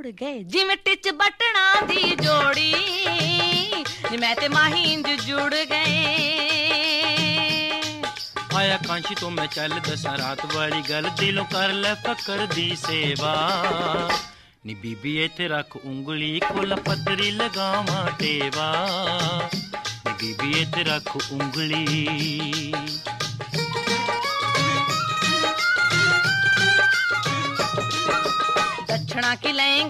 ਜੁੜ ਗਏ ਜਿਵੇਂ ਟਿਚ ਬਟਣਾ ਦੀ ਜੋੜੀ ਨੀ ਮੈਂ ਤੇ ਮਾਹੀ ਇੰਜ ਜੁੜ ਗਏ ਆਇਆ ਕਾਂਸ਼ੀ ਤੋਂ ਮੈਂ ਚੱਲ ਦਸਾਂ ਰਾਤ ਵਾਲੀ ਗੱਲ ਦਿਲੋਂ ਕਰ ਲੈ ਫਕਰ ਦੀ ਸੇਵਾ ਨੀ ਬੀਬੀ ਇੱਥੇ ਰੱਖ ਉਂਗਲੀ ਕੋਲ ਪੱਤਰੀ ਲਗਾਵਾਂ ਟੇਵਾ ਨੀ ਬੀਬੀ ਇੱਥੇ ਰੱਖ ਉਂਗਲੀ दक्षिणा की लेंगे